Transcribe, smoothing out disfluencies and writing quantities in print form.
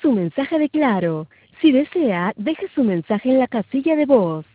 su mensaje de Claro. Si desea, deje su mensaje en la casilla de voz.